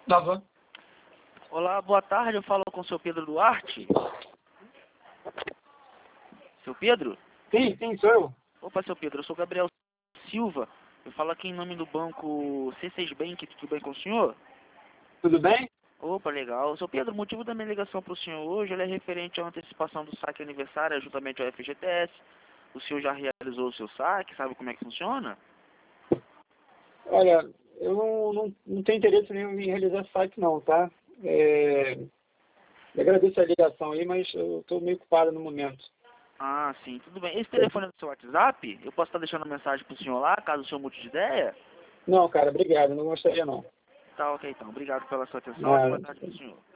Tava. Olá, boa tarde, eu falo com o seu Pedro Duarte. Seu Pedro? Sim, sou eu. Opa, seu Pedro, eu sou Gabriel Silva. Eu falo aqui em nome do banco C6 Bank, tudo bem com o senhor? Tudo bem? Opa, legal. Seu Pedro, o motivo da minha ligação para o senhor hoje ele é referente à antecipação do saque aniversário juntamente ao FGTS. O senhor já realizou o seu saque, sabe como é que funciona? Olha, eu não tenho interesse nenhum em realizar site não, tá? Eu agradeço a ligação aí, mas eu estou meio ocupado no momento. Ah, sim, tudo bem. Esse telefone é do seu WhatsApp? Eu posso estar deixando mensagem para o senhor lá, caso o senhor mude de ideia? Não, cara, obrigado, não gostaria não. Tá, ok, então. Obrigado pela sua atenção e boa Nada. tarde para o senhor.